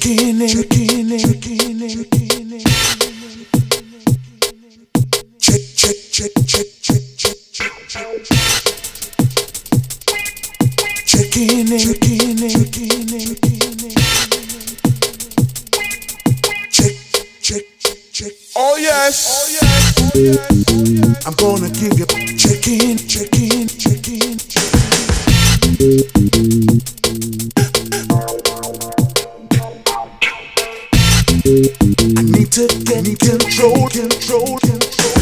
Checking in, checking in, checking in, checking in. Check, check, check, check, check, check, check, check. Checking in, checking in, checking in, checking in. Check, check, check. Oh yes, oh yes, oh yes, oh yes. I'm gonna give you checking, checking, checking, checking. I need to get control, control, control.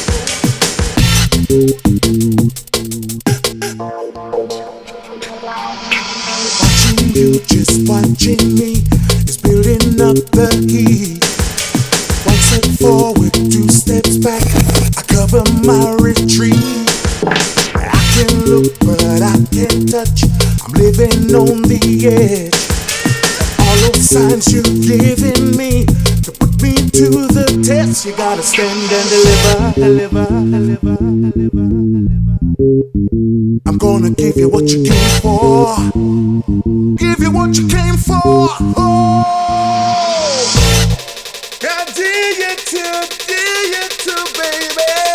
Watching you, just watching me, is building up the heat. One step forward, two steps back, I cover my retreat. I can look, but I can't touch, I'm living on the edge. All those signs you're giving me to put me to the test. You gotta stand and deliver, deliver, deliver, deliver, deliver. I'm gonna give you what you came for. Give you what you came for. Oh, I dare you to, baby.